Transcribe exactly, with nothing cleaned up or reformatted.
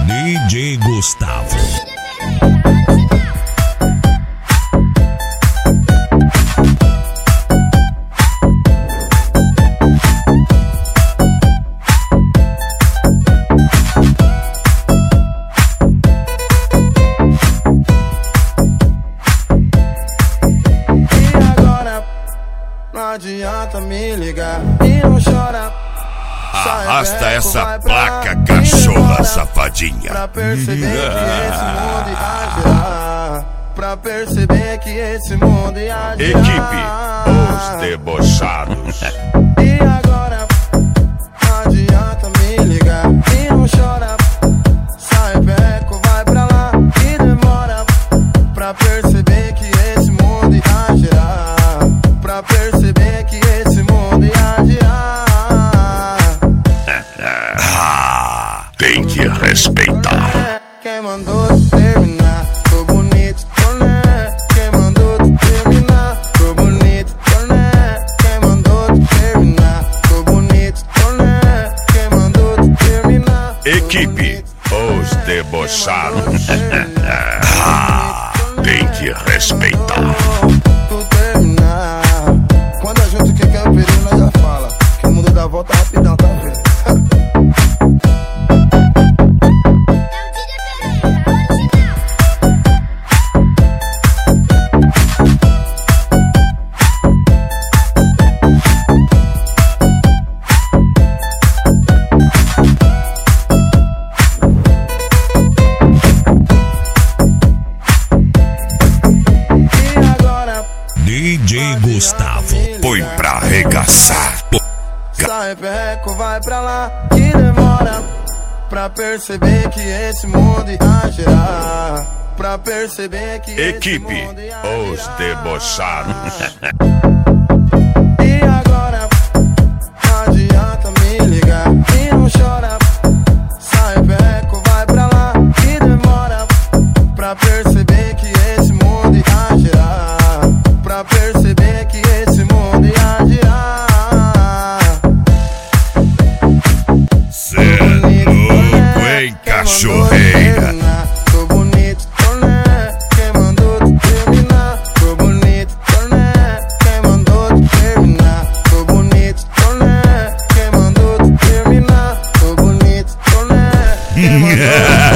D J Gustavo. Não adianta me ligar e não chora. Arrasta essa placa, cachorra safadinha. Pra perceber que esse mundo ia girar. Pra perceber que esse mundo ia girar. Equipe, os debochados. E agora, não adianta me ligar e não chora. Sai beco, vai pra lá e demora. Pra perceber que esse mundo ia girar. Pra perceber que esse mundo ia girar. Ah, tem que respeitar. Quem mandou te terminar? Tô bonito, tô né? Quem mandou te terminar? Tô bonito, tô né? Quem mandou te terminar? Tô bonito, tô né? Quem mandou te terminar? Equipe, os debochados. Ah, tem que respeitar. Quando a gente quer que é o perigo, nós já fala que o mundo dá volta rapidão, tá vendo? D J Gustavo, põe pra arregaçar. Sai perreco, vai pra lá que demora. Pra perceber que esse mundo ia girar. Pra perceber que Equipe, esse mundo ia os girar. debochados. E agora, não adianta me ligar e não chora. Sai perreco, vai pra lá que demora. Pra perceber que esse mundo ia girar. Pra perceber que esse mundo ia girar. Cê é louco, hein, cachorreira? Tô bonito, tô né? Quem mandou te terminar? Tô bonito, tô né? Quem mandou te terminar? Tô bonito, tô né? Quem mandou te terminar? Tô bonito, tô né? Quem mandou te